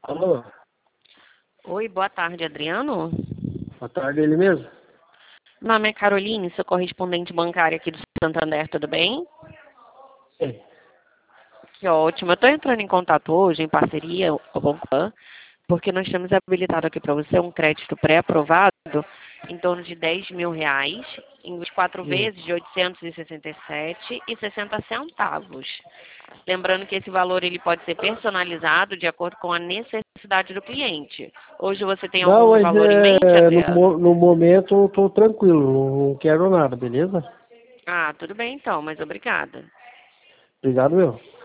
Alô, Oi, boa tarde, Adriano. boa tarde, ele mesmo? Meu nome é Caroline, sou correspondente bancária aqui do Santander, tudo bem? Sim. Que ótimo. Eu estou entrando em contato hoje, em parceria com o Banco Pan, porque nós temos habilitado aqui para você um crédito pré-aprovado em torno de R$ 10.000, em 24 Hum. vezes de 867,60 centavos. Lembrando que esse valor ele pode ser personalizado de acordo com a necessidade do cliente. Hoje você tem Não, algum mas valor em mente, Adriano? no momento eu tô tranquilo, não quero nada, beleza? Ah, tudo bem então, mas obrigada. Obrigado, meu.